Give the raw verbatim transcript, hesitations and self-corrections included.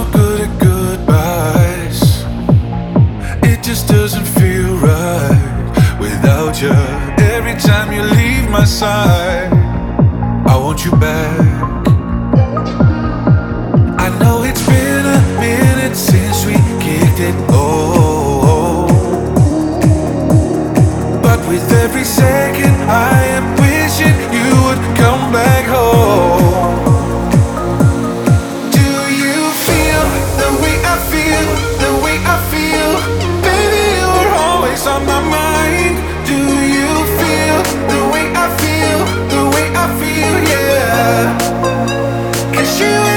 no good at goodbyes. It just doesn't feel right without you. Every time you leave my side, I want you back. I know it's been a minute since we kicked it, oh, but with every second I am wishing you would come back home. Do you feel the way I feel, the way I feel? Baby, you're always on my mind. Do you feel the way I feel, the way I feel, yeah? 'Cause you